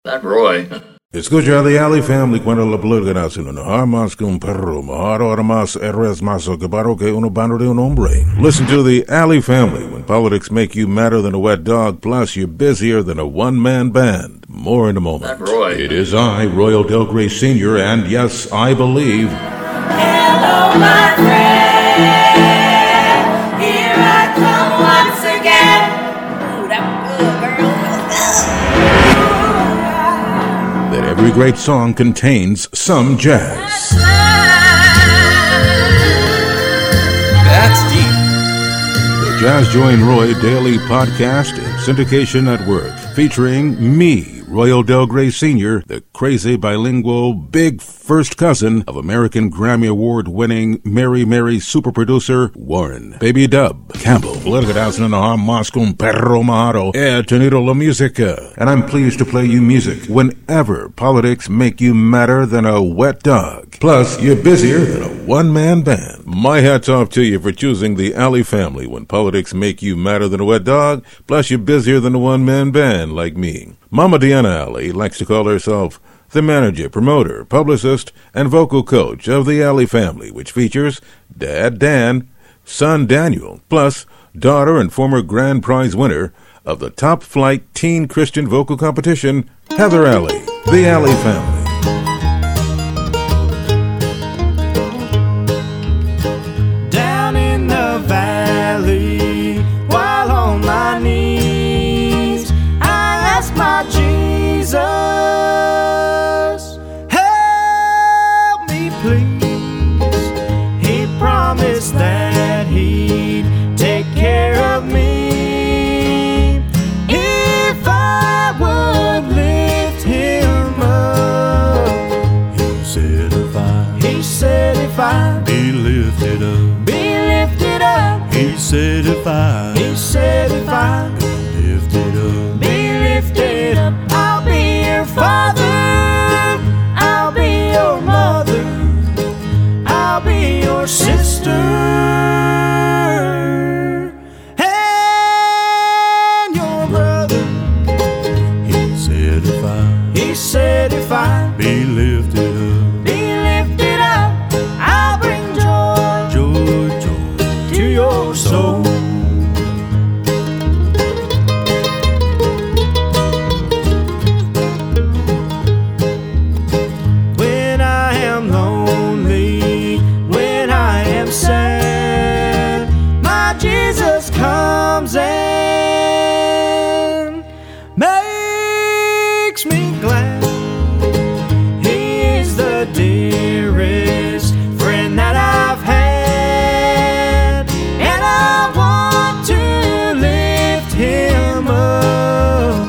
That Roy. Escucha the Alley Family cuando la película no harmas que un perro, mejor ahora más eres más ocupado que un bando de un hombre. Listen to the Alley Family when politics make you madder than a wet dog, plus you're busier than a one-man band. More in a moment. That Roy. It is I, Royal Del Grey Sr., and yes, I believe... Hello, my friend. Here I come once again. Ooh, that was good, girl. that every great song contains some jazz. That's deep. The Jazz Join Roy Daily Podcast in Syndication Network, featuring me, Royal Del Grey Sr., the crazy bilingual big first cousin of American Grammy Award-winning Mary super producer Warren Baby Dub Campbell. Más con perro mahado. He tenido la música. And I'm pleased to play you music whenever politics make you madder than a wet dog. Plus, you're busier than a one-man band. My hat's off to you for choosing the Alley Family when politics make you madder than a wet dog. Plus, you're busier than a one-man band like me. Mama Deanna Alley likes to call herself the manager, promoter, publicist, and vocal coach of the Alley Family, which features Dad Dan, son Daniel, plus daughter and former grand prize winner of the Top Flight Teen Christian Vocal Competition, Heather Alley, the Alley Family. Down in the valley, while on my knees, I ask my Jesus, help me please. He promised that he'd take care of me if I would lift him up. He said if I be lifted up, he said if I be lifted up, be lifted up, I'll be your father, I'll be your mother, I'll be your sister, and your brother. he said if I be lifted up, I'll bring joy to your soul. When I am lonely, when I am sad, my Jesus comes and makes me glad. He is the dearest friend that I've had, and I want to lift him up.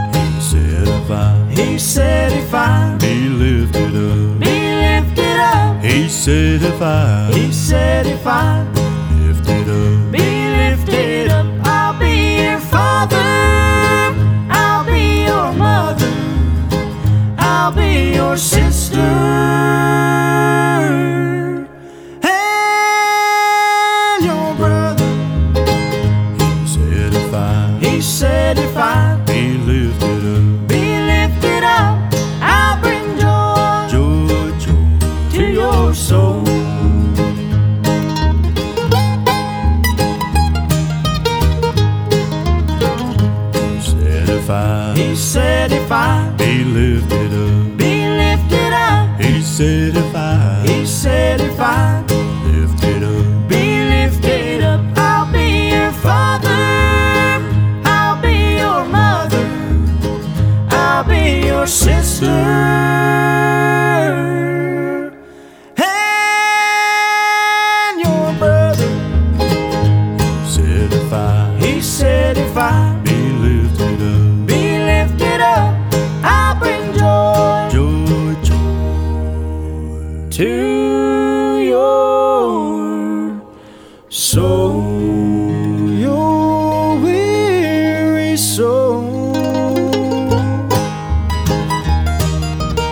he said if I He said if I be lifted up, be lifted up, he said if I he said if I lifted up, be lifted up, I'll be your father, I'll be your mother, I'll be your sister, and your brother. he said if I He said if I be lifted up, be lifted up, I'll bring joy to your soul. he said if I He said if I be lifted up, be lifted up, he said if I he said if I lifted up, be lifted up, I'll be your father, I'll be your mother, I'll be your sister, and your brother. he said if I He said if I be lifted up, be lifted up, I'll bring joy to your soul, your weary soul.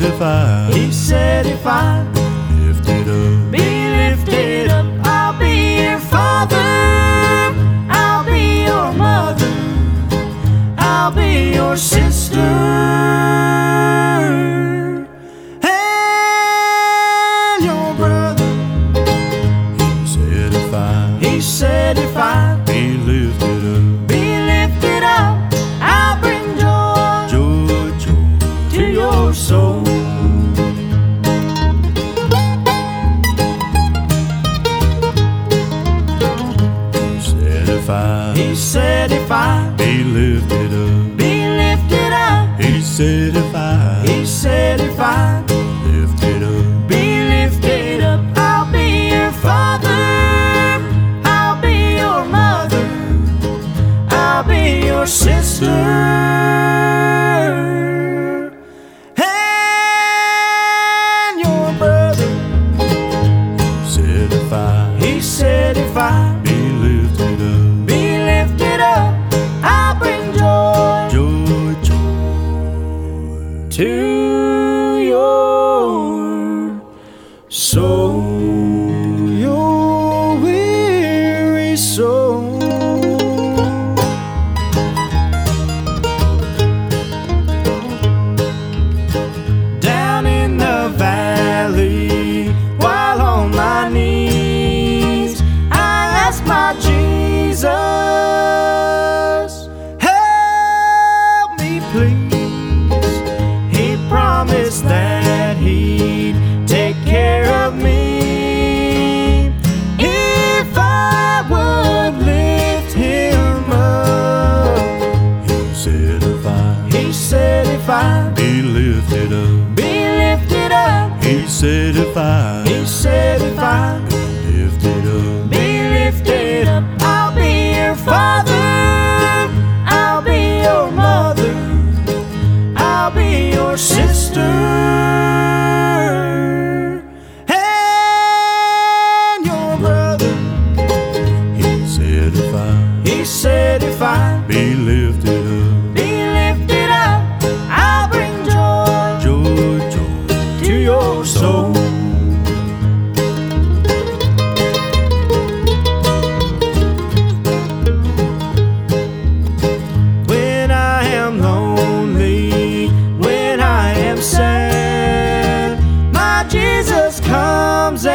if I He said if I lifted up, be lifted up, I'll be your father, I'll be your mother, I'll be your sister, and your brother. He said if I be lifted up, be lifted up, I'll bring joy joy, joy to your soul. He said if I be lifted up, be lifted up, he said if I lifted up, be lifted up, I'll be your father, I'll be your mother, I'll be your sister, and your brother. He said if I be lifted up, be lifted up, I'll bring joy joy, joy to your soul, your weary soul. Down in the valley, while on my knees, I ask my Jesus, help me please. He promised that he'd take care of me if I would lift him up. He said if I He said if I be lifted up, be lifted up, he said if I he said if I lifted up, be lifted up, I'll be your father, I'll be your mother, I'll be your sister, and your brother. he said if I He said if I be lifted up, be lifted up, I'll bring joy joy, joy to your soul. When I am lonely, when I am sad, my Jesus comes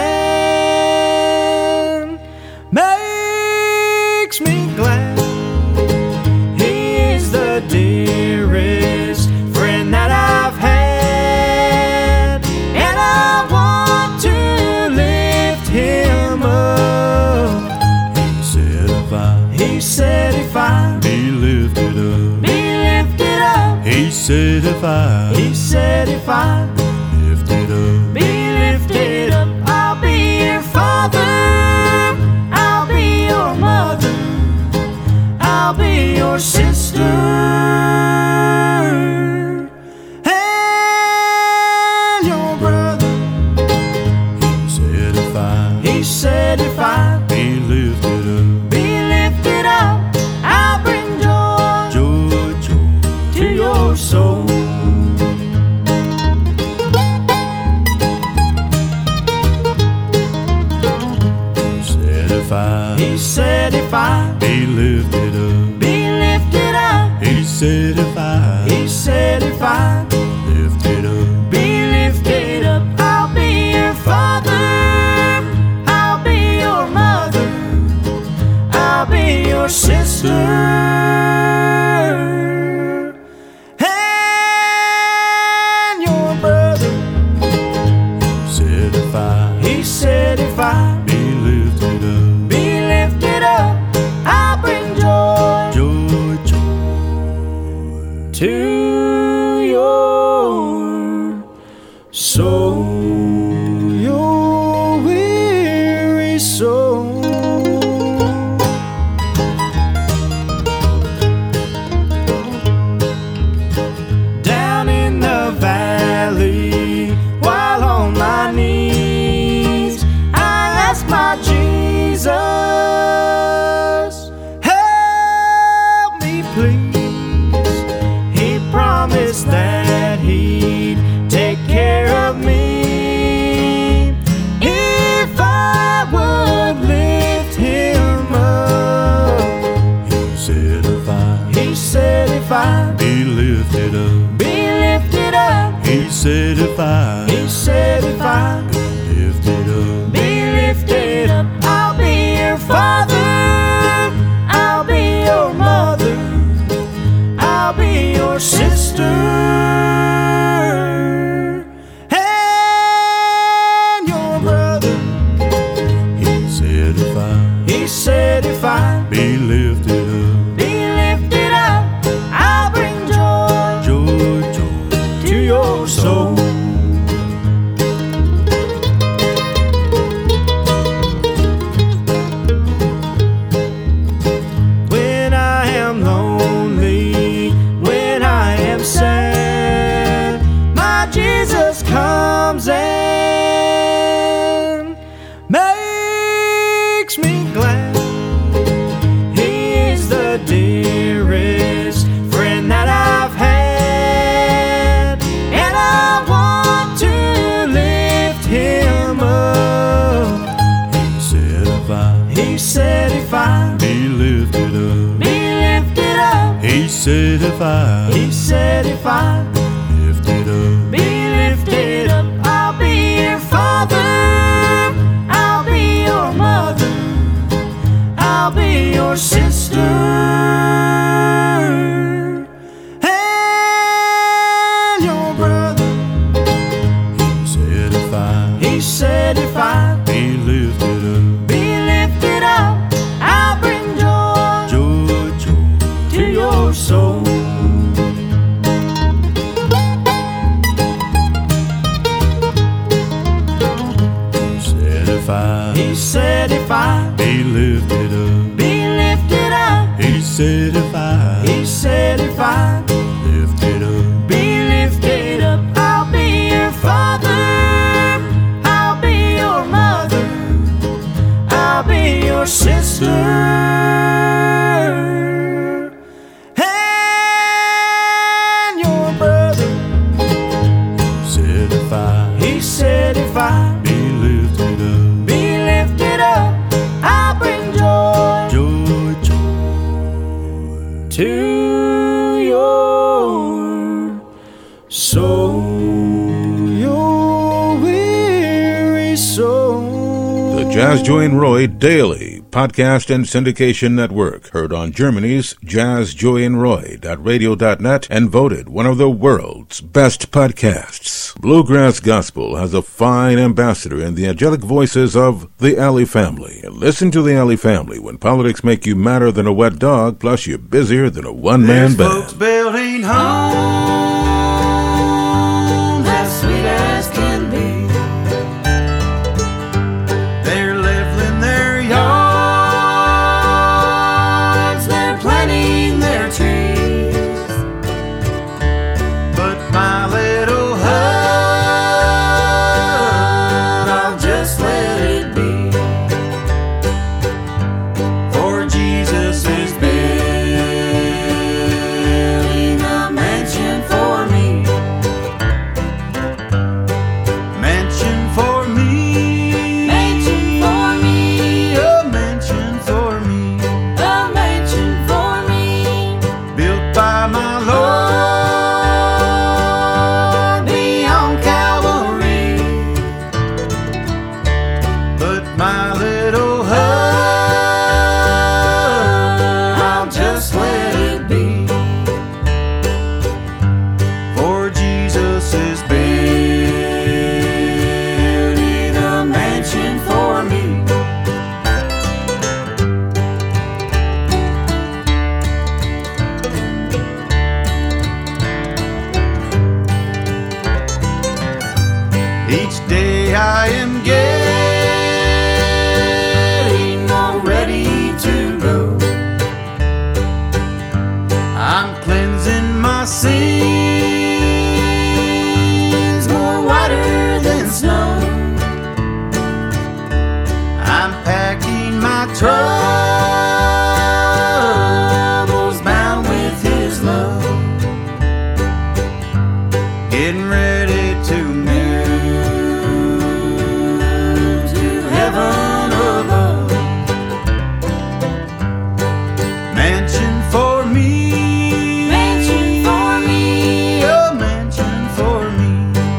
and makes me glad. He is the dearest friend that I've had, and I want to lift him up. He said if I He said if I be lifted up, be lifted up, he said if I he said if I lifted up, be lifted up, I'll be your father, I'll be your mother, I'll be your sister, and your brother. he said if I He said if I be lifted up, be lifted up, I'll bring joy joy, joy to your soul. He said if I He said if I be lifted up, be lifted up, he said if I he said if I lifted up, be lifted up, I'll be your father, I'll be your mother, I'll be your sister, and your brother. he said if I He said if I be lifted up, be lifted up, I'll bring joy joy, joy to your soul, your weary soul. Down in the valley, while on my knees, I ask my Jesus, help me please. He promised that he'd take care said if I be lifted up, I'll be your father, I'll be your mother, I'll be your sister, and your brother. he said if I Be lifted up, I'll bring joy to your soul. When I am lonely, when I am sad, my Jesus comes and makes me glad. He is the dearest friend that I've had, and I want to lift him up. He said if I He said if I be lifted up, be lifted up, he said if I he said if I lifted up, be lifted up, I'll be your father, I'll be your mother, I'll be your sister, and your brother. he said if I He said if I be lifted up, be lifted up, I'll bring joy to your soul. he said if I He said if I be lifted up, be lifted up, he said if I he said if I lifted up, be lifted up, I'll be your father, I'll be your mother, I'll be your sister, and your brother. he said if I He said if I be lifted up, be lifted up, I'll bring joy to your soul, your weary soul. The Jazz Joy and Roy Daily Podcast and Syndication Network. Heard on Germany's jazzjoyandroy.radio.net and voted one of the world's best podcasts. Bluegrass Gospel has a fine ambassador in the angelic voices of the Alley Family. And listen to the Alley Family when politics make you madder than a wet dog, plus you're busier than a one-man folks band. building homes as sweet as can be. They're leveling their yards, they're planting their trees. But my little hut, I'll just let it be. For Jesus is building a mansion for me. Mansion for me. Mansion for me. A mansion for me. A mansion for me, Built by my Lord beyond Calvary. But my little hut, I'll just let it be. For Jesus is building a mansion for me. Each day I am getting more ready to go. I'm cleansing my sins more whiter than snow. I'm packing my troubles bound with His love. Getting ready to move to heaven above. Mansion for me. mansion for me, A mansion for me.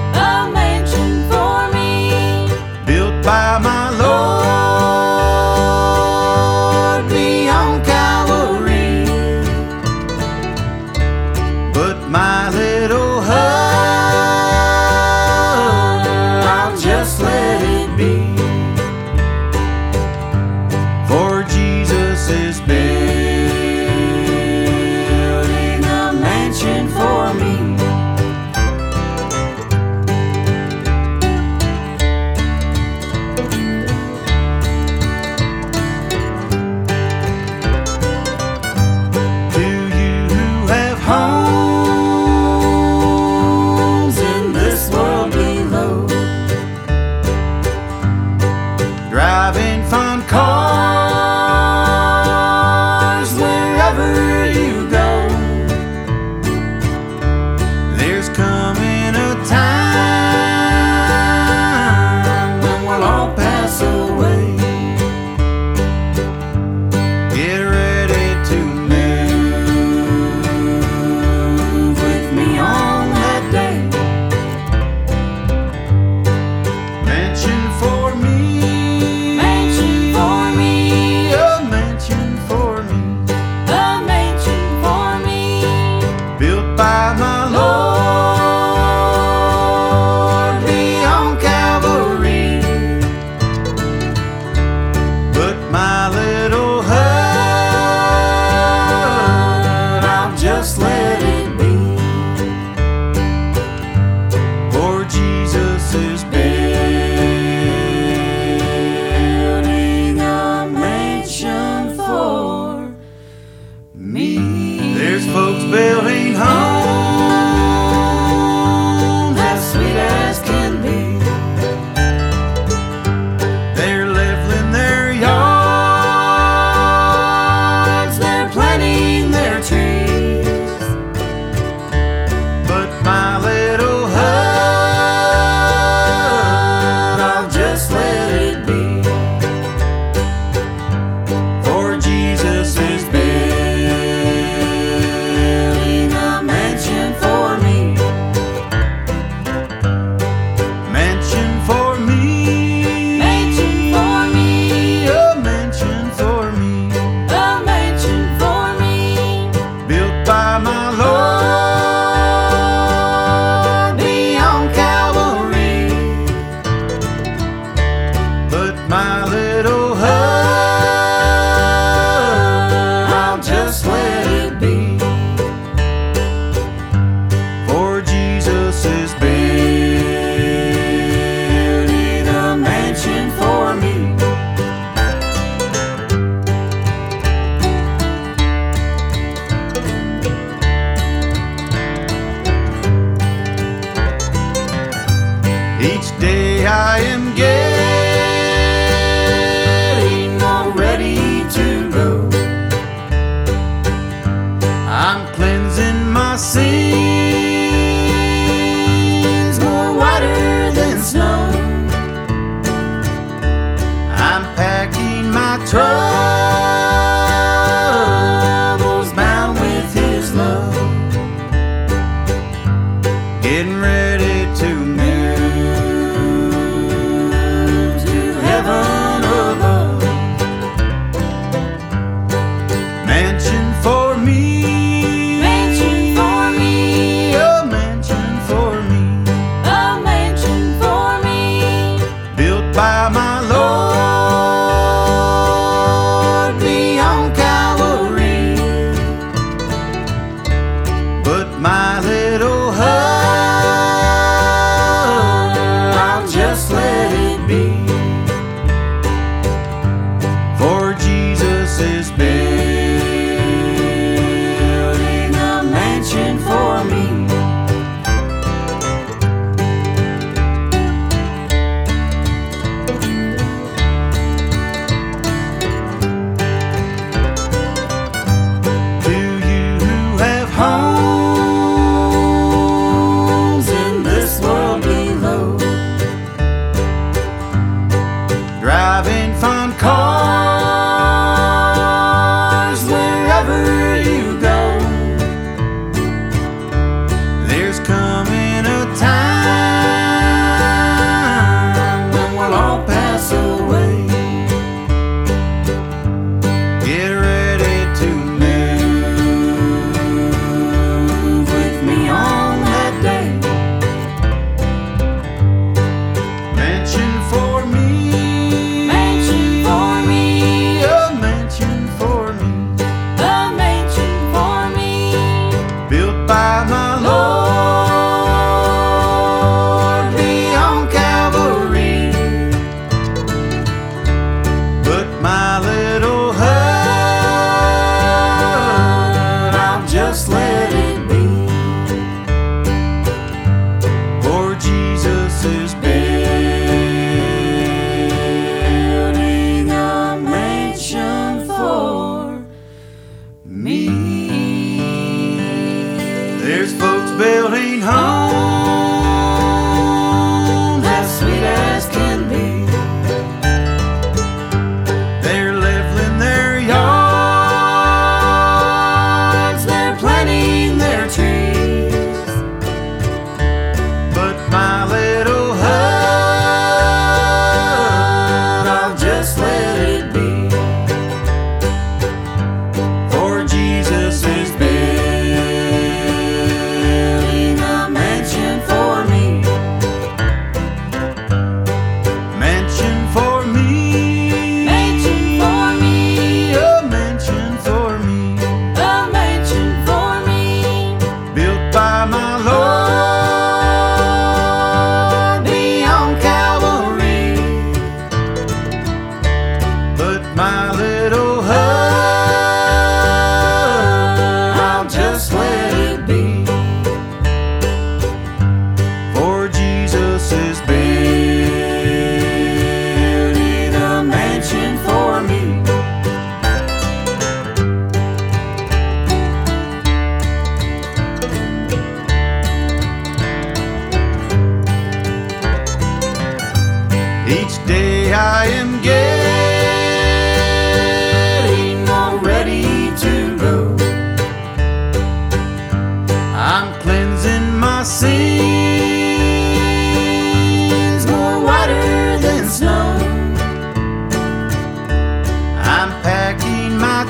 by my Lord beyond Calvary. But my little hut, I'll just let it be. For Jesus is building a mansion for me. There's folks building homes as sweet as can be. They're leveling their yards, they're planting their trees. But my little hut, I'll just let it be. For Jesus is building a mansion for me. Mansion for me. Mansion for me. A mansion for me. A mansion for me. Built by my Lord beyond Calvary. But my little hut, I'll just let it be. For Jesus is building a mansion for me. Each day I am getting more ready to go. I'm cleansing my sins more whiter than snow. I'm packing my troubles bound with His love. Getting ready to move to heaven above. Mansion for me. Mansion for me. A mansion for me. A mansion for me. Built by my Lord beyond Calvary. But my little hut, Each day I am getting more ready to go. I'm cleansing my sins more whiter than snow. I'm packing my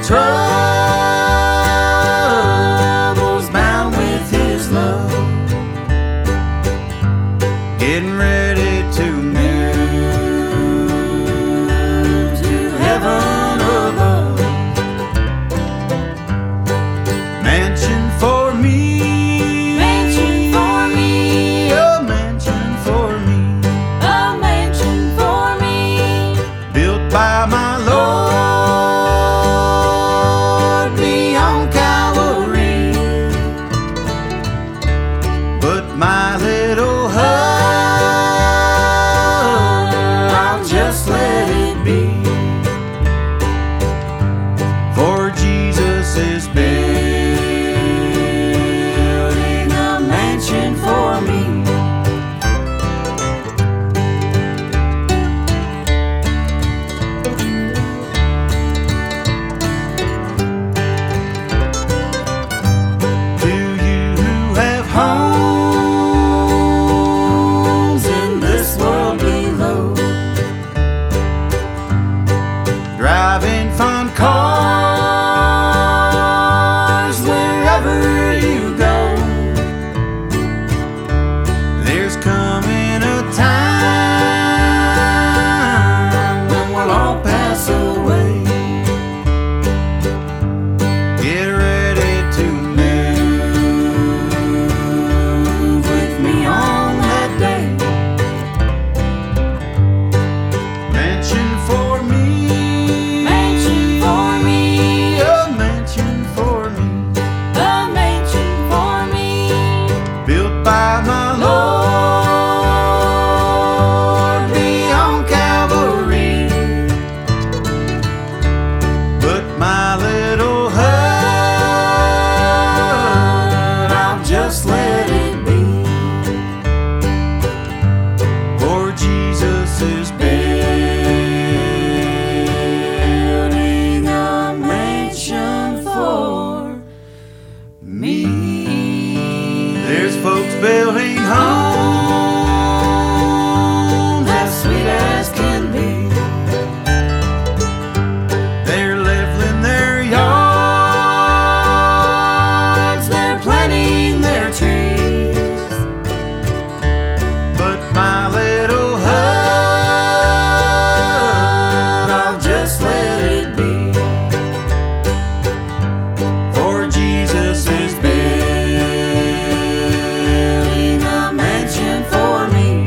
troubles bound with His love. Getting ready to move to heaven above. Mansion for me, Mansion for me, a mansion for me, a mansion for me, built by my Lord beyond Calvary. But my little hut, I'll just let it be, for Jesus is building a mansion for me. To you who have homes in this world below, driving fun cars wherever you go, there's coming a time when we'll all pass away. Get ready to move with me on that day. Mansion for me, mansion for me, a mansion for me, a mansion for me, built by my Lord beyond Calvary. But my little hut, I'll just let it be, for Jesus is building a mansion for me. There's folks building homes as sweet as can be. They're leveling their yards, they're planting their trees. But my little hut, I'll just let it be, for Jesus is building a mansion for me.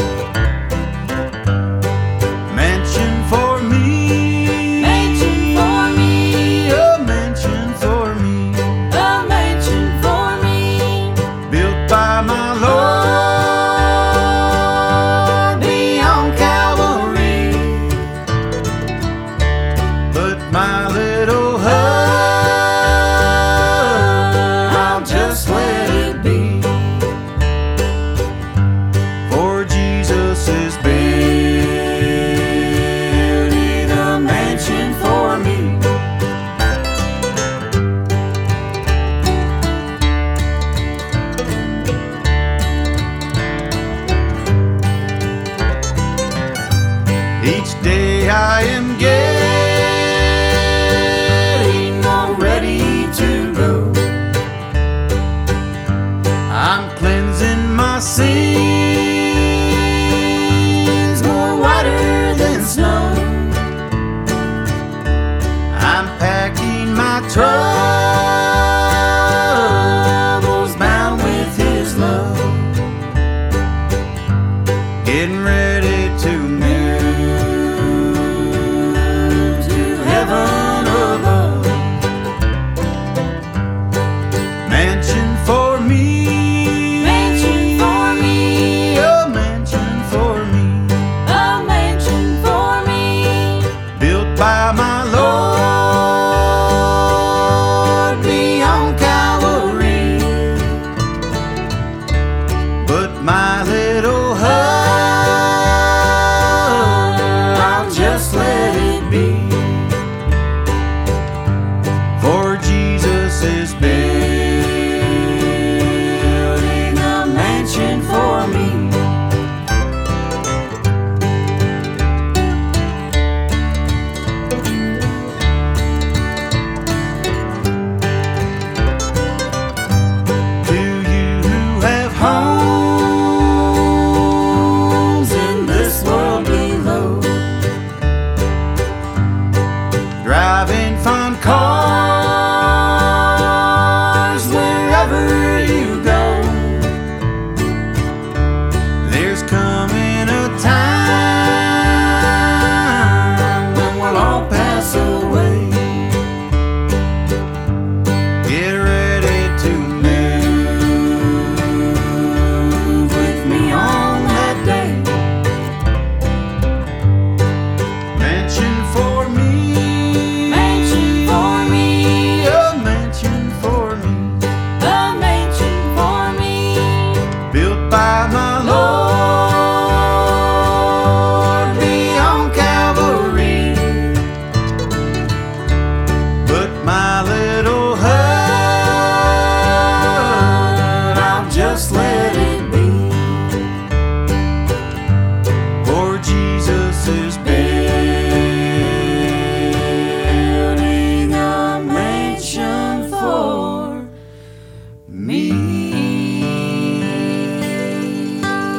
Mansion for me, mansion for me, a mansion for me, a mansion for me, built by my Lord beyond Calvary. But my little hut, I'll just let it be, for Jesus is building a mansion for me. Each day I am getting more ready to go. I'm cleansing my sins more whiter than snow. I'm packing my troubles bound with His love. Getting ready to move to heaven above. Mansion for me, mansion for me, a mansion for me, a mansion for me, built by my Lord beyond Calvary. But my little hut,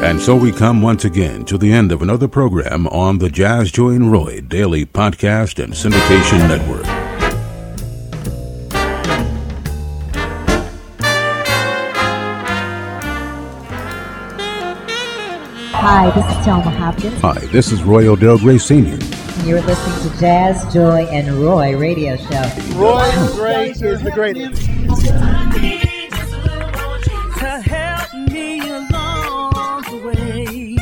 And so we come once again to the end of another program on the Jazz Joy and Roy Daily Podcast and Syndication Network. Hi, this is Thelma Hopkins. Hi, this is Roy Odell Gray Sr. You're listening to Jazz, Joy, and Roy radio show. Roy Gray is the greatest. To help me along the way.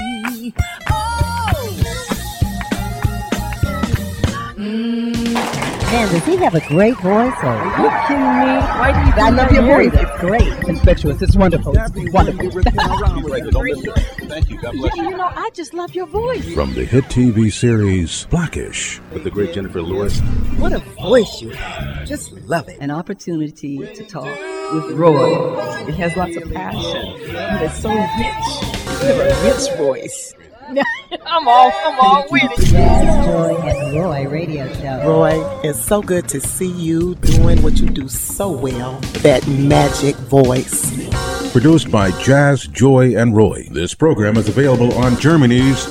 Man, does he have a great voice? Or Are you kidding me? Why do you I love your voice. It's great. It's infectious. It's wonderful. It's wonderful. Thank you. God bless you. You know, I just love your voice. From the hit TV series Blackish With the great Jennifer Lewis. What a voice you have. Just love it. An opportunity to talk with Roy. It has lots of passion. And it's so rich. You have a rich voice. I'm all with it. Jazz, Joy, and Roy radio show. Roy, it's so good to see you doing what you do so well. That magic voice. Produced by Jazz, Joy, and Roy. This program is available on Germany's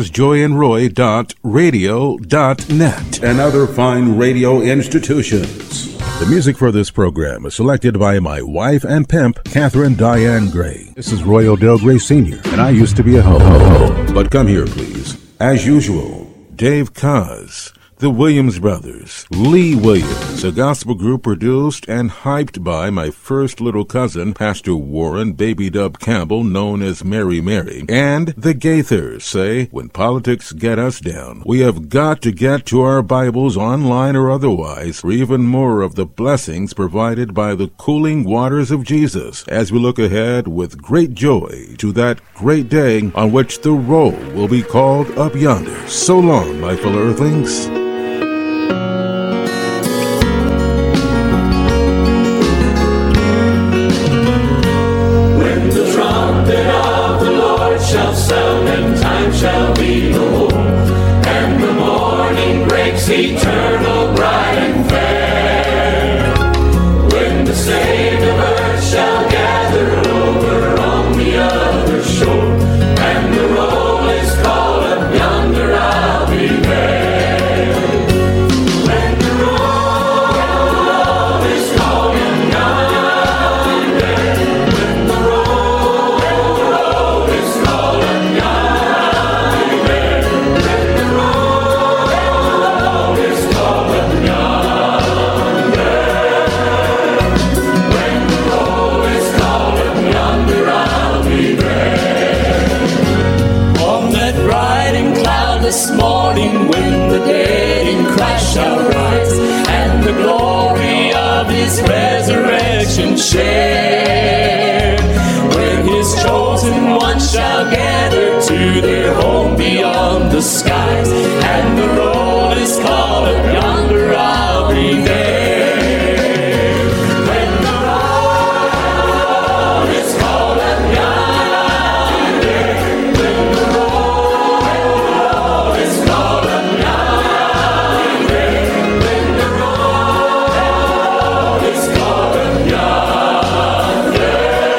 jazzjoyandroy.radio.net and other fine radio institutions. The music for this program is selected by my wife and pimp, Catherine Diane Gray. This is Roy Odell Gray Sr., and I used to be a ho-ho-ho. But come here, please. As usual, Dave Koz, the Williams Brothers, Lee Williams, a gospel group produced and hyped by my first little cousin, Pastor Warren Baby Dub Campbell, known as Mary Mary, and the Gaithers say, when politics get us down, we have got to get to our Bibles online or otherwise for even more of the blessings provided by the cooling waters of Jesus as we look ahead with great joy to that great day on which the roll will be called up yonder. So long, my fellow earthlings. Shall be no more, and the morning breaks eternal, bright and fair. When the saints of earth shall gather over on the other shore, and the roll is called up yonder, I'll be there. When the roll is called up yonder, when the roll is called up yonder. This morning when the dead in Christ shall rise and the glory of his resurrection share, when his chosen ones shall gather to their home beyond the skies and the roll is called up yonder, I'll be there. When the roll is called up yonder, when the roll is called up yonder, when the roll is called up yonder,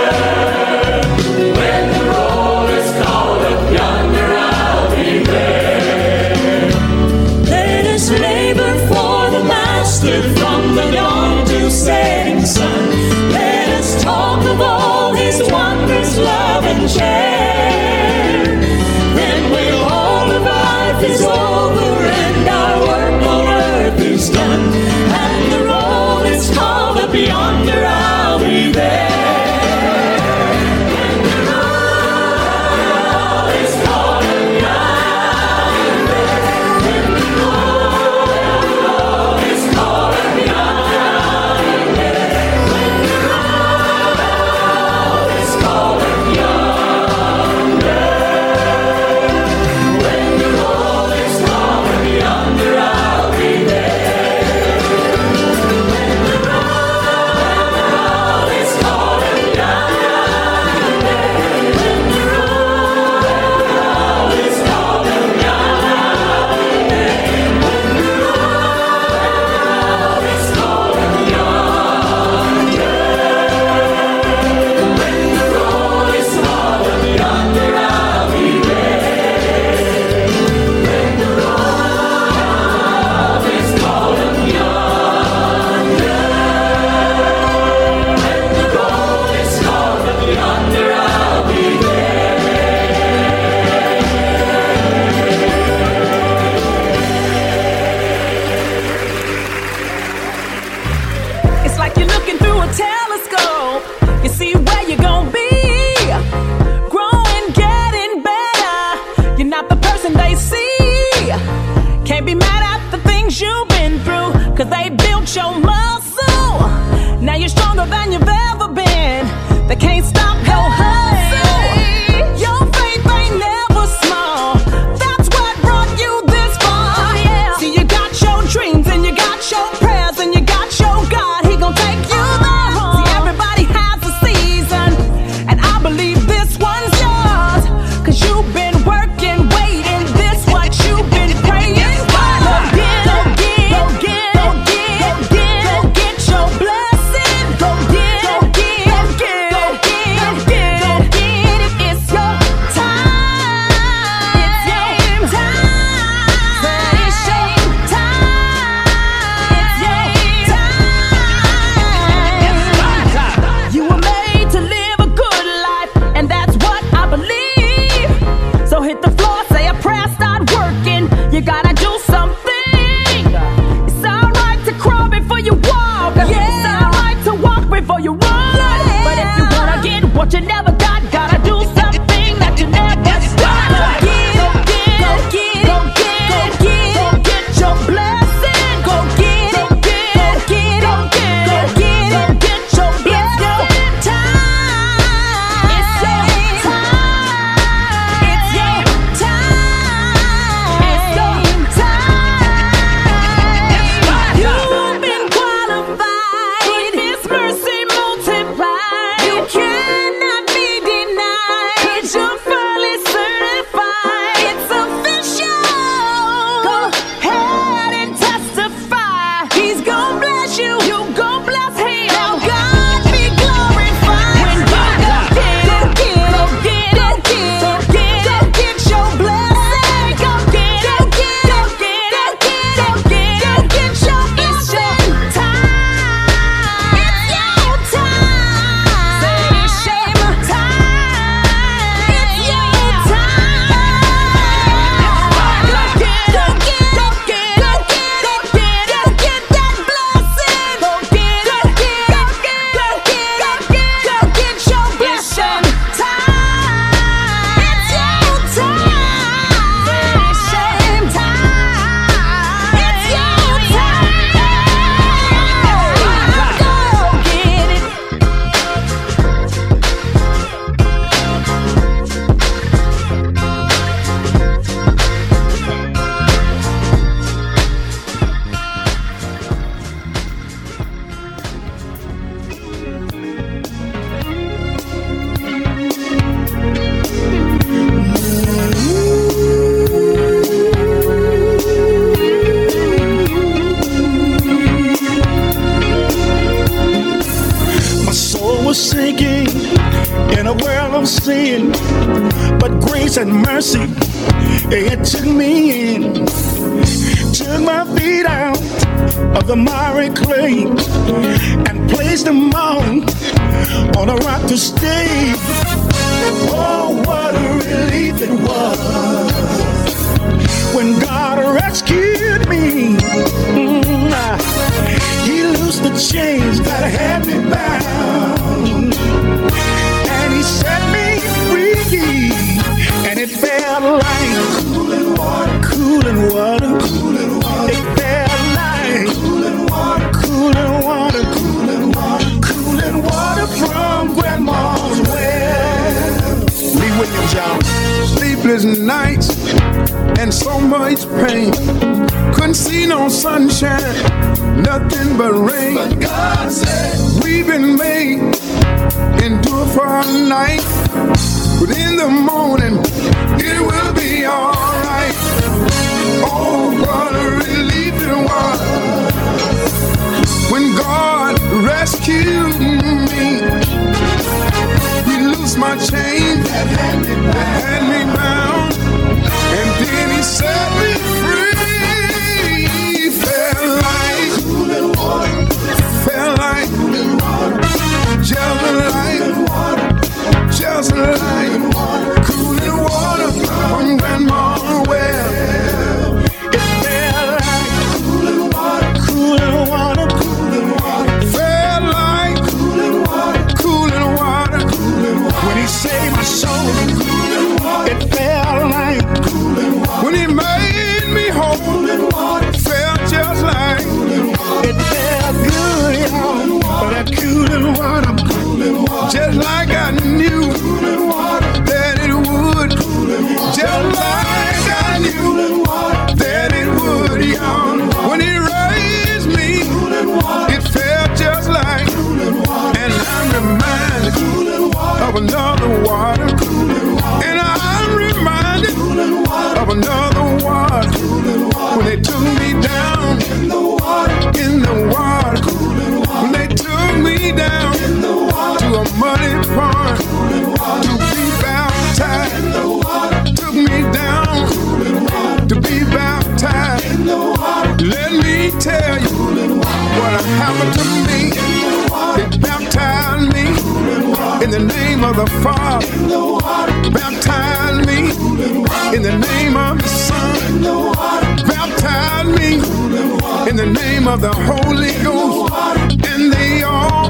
when the roll is called up yonder, I'll be there. Let us labor for the Master from the dawn to setting sun. Let us talk of all his wondrous love and share. Then when all of life is over and our work on earth is done, and the roll is called up yonder, I'll be there. When the roll is called up yonder, when the roll is called up yonder, when the roll is called up yonder. sin, but grace and mercy, it took me in. Took my feet out of the miry clay and placed them on a rock to stay. Oh, what a relief it was when God rescued me. He loosed the chains that had me bound, and he set me free. And it felt like cooling water, cooling water, cooling water. It felt like cooling water, cooling water, cooling water, cooling water from Grandma's well. Lee Williams, y'all. Sleepless nights and so much pain. Couldn't see no sunshine, nothing but rain. But God said we've been made endure for a night, but in the morning it will be alright. Oh, what a relief it was when God rescued me. He loosed my chains that had me bound, and then he set me free. Felt like cooling water, felt like cooling water, just like cooling water from Grandma's well. it felt like cooling water, cooling water, cooling water. Felt like cooling water, cooling water, cooling water. When he saved my soul, cooling water. It felt like cooling water. When he made me whole, cooling water. Felt just like cooling water. It felt good, y'all, but that cooling water, cooling water. Just like I knew cooling water. That it would, cooling water. Just like I knew cooling water. That it would, y'all. When he raised me, cooling water. it felt just like cooling water. And I'm reminded cooling water. of another water, cooling water. And I'm reminded cooling water. of another water, cooling water. when they took me down in the water, in the water, cooling water. when they took me down in the water, to a muddy pond cooling water. to be baptized, in the water, took me down cooling water. to be baptized. in the water, Let me tell you cooling water. what happened to me. They baptized me in the name of the Father, in the water, baptized me in the name of the Son, in the water, baptized me in the name of the Holy Ghost, and they all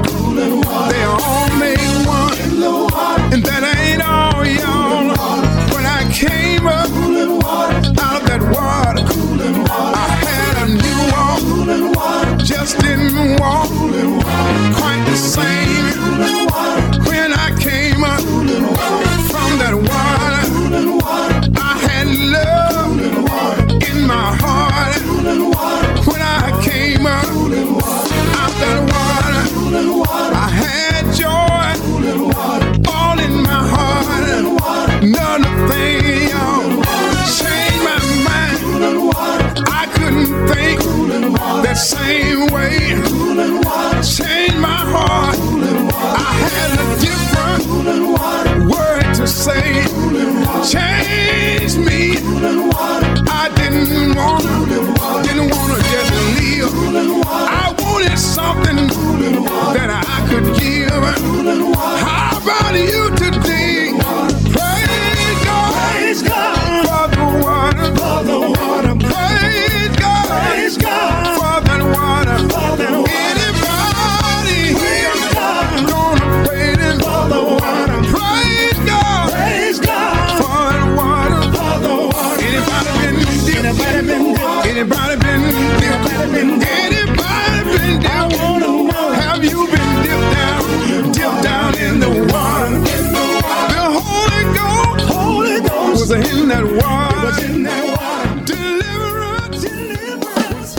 made one, and that ain't all, y'all. When I came up out of that water, I had a new walk, just didn't walk quite the same. When I came up from that water, I had love in my heart. When I came up out that water, I had joy all in my heart. Another thing, y'all, changed my mind. I couldn't think that same way. Changed my heart. I had a different word to say. Changed me. I didn't wanna just live. I wanted something that I could give. How about you today? Praise God, praise God for the water, for the water. praise God, Praise God for that water. for the water. Anybody Praise God gonna praise Him for the water. Praise God Praise God for that water. for the water. Anybody been dipped? Anybody been dipped? Anybody been dipped? Anybody been dipped? Anybody been I dipped? wanna know. Have you been dipped down in the water? The Holy Ghost was in that water. Was in that water. Deliverance. Deliverance.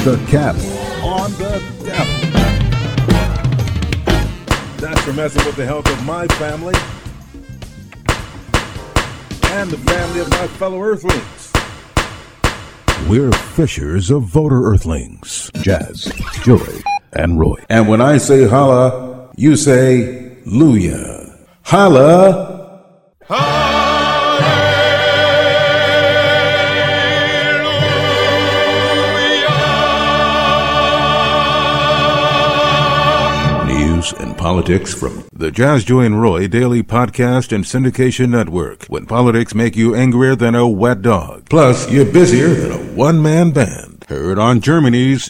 the cap on the devil. That's for messing with the health of my family and the family of my fellow Earthlings. We're fishers of voter Earthlings. Jazz, Joy, and Roy. And when I say holla, you say Luya. Holla! And politics from the Jazz, Joy, and Roy Daily Podcast and Syndication Network. When politics make you angrier than a wet dog. Plus, you're busier than a one-man band. Heard on Germany's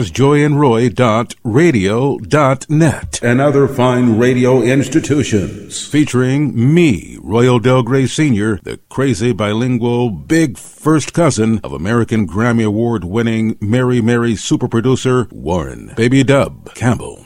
jazzjoyandroy.radio.net and other fine radio institutions. Featuring me, Royal Del Grey Sr., the crazy bilingual big first cousin of American Grammy Award-winning Mary Mary super producer Warren Baby Dub Campbell.